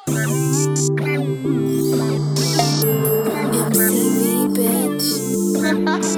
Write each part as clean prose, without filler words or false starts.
MTV, bitch.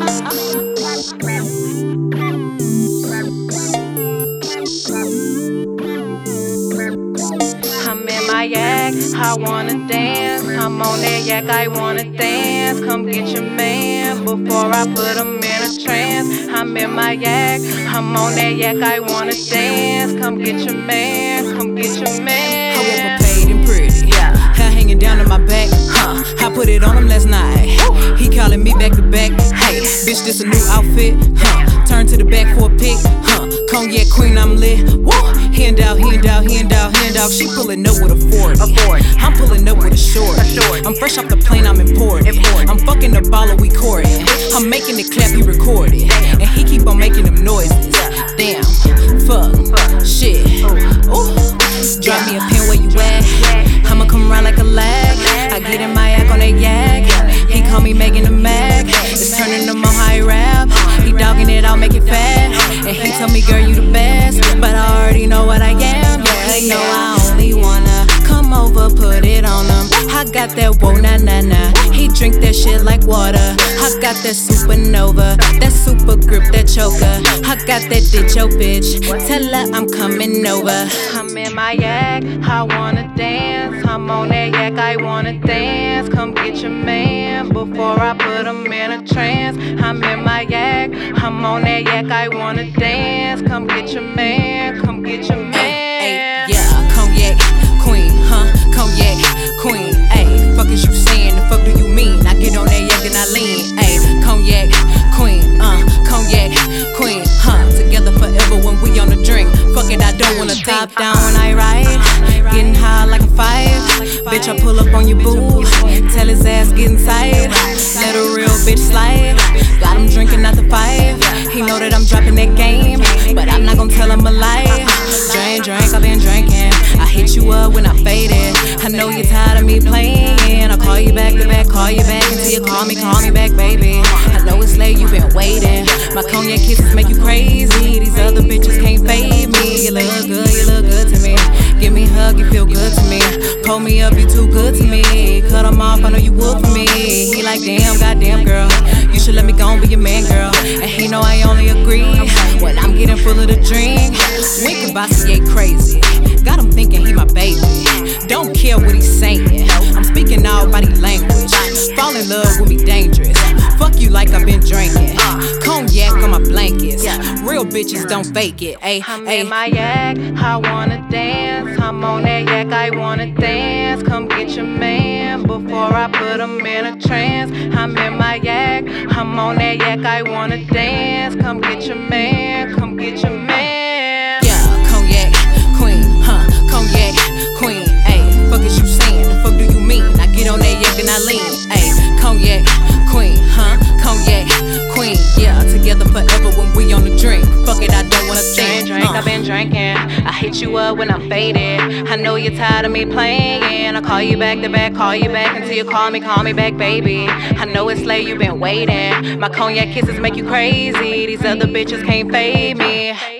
I'm in my yak, I wanna dance. I'm on that yak, I wanna dance. Come get your man before I put him in a trance. I'm in my yak, I'm on that yak, I wanna dance. Come get your man, come get your man. I woke up paid and pretty, hair hanging down to my back, I put it on him last night. He calling me back to back. Hey, bitch, this a new outfit, turn to the back for a pic, Cognac queen, I'm lit. Woo! Hand out, hand out, hand out, hand out. She pulling up with a 40. I'm pulling up with a short. I'm fresh off the plane, I'm imported. I'm fucking the baller, we courting. I'm making it clap, he recorded. And he keep on making them noises. Damn, fuck, shit. Ooh, drop me a pin where you at. I'ma come around like a lag. I get in my yak on that yak. He call me Megan the Mac. It's turning him on high rap. He dogging it, I'll make it fat. And he tell me, girl, you the best. But I already know what I am. Yeah, he know I only wanna come over, put it on him. I got that whoa, nah, nah, nah. He drink that shit like water. I got that supernova, that super grip, that choker. I got that ditch, yo, bitch. Tell her I'm coming over. I'm in my yak, I wanna dance. I'm on that yak, I wanna dance. Come get your man before I put him in a trance. I'm in my yak, I'm on that yak, I wanna dance. Come get your man, come get your man. Yeah, cognac queen, cognac queen. Ayy, fuck is you saying? The fuck do you mean? I get on that yak and I lean. Ayy, cognac queen, cognac queen, together forever when we on the drink. Fuck it, I don't wanna top down when I ride. Getting high like a fire. Bitch, I pull up on your boo. Tell his ass get inside. Let a real bitch slide. Got him drinking out the five. He know that I'm dropping that game, but I'm not gonna tell him a lie. Drink, I've been drinking. I hit you up when I faded. I know you're tired of me playing. I'll call you back to back, call you back until you call me back, baby. I know it's late, you've been waiting. My cognac kisses make you crazy. These other bitches can't fade me. You look good to me. Give me a hug, you feel good to me. Pull me up, you too good to me. Cut him off, I know you would for me. He like, damn, goddamn girl, you should let me go and be your man, girl. And he know I only agree when I'm getting full of the drink. Wink and Bossier crazy, got him thinking he my baby. Don't care what he's saying, I'm speaking all body language. Fall in love with me dangerous. Fuck you like I've been drinking. Cognac on my blankets. Real bitches don't fake it. I'm in my yak, I wanna dance. I'm on that yak, I wanna dance. Come get your man before I put him in a trance. I'm in my yak, I'm on that yak, I wanna dance. Come get your man, come get your man. Yeah, cognac queen, cognac queen. Ayy, fuck is you saying? The fuck do you mean? I get on that yak and I lean. Ayy, cognac queen, cognac queen. Yeah, together forever when we on the drink. Fuck it, I don't wanna think. I've been drinking. I hit you up when I'm faded. I know you're tired of me playing. I'll call you back to back, call you back until you call me back, baby. I know it's late, you've been waiting. My cognac kisses make you crazy. These other bitches can't fade me.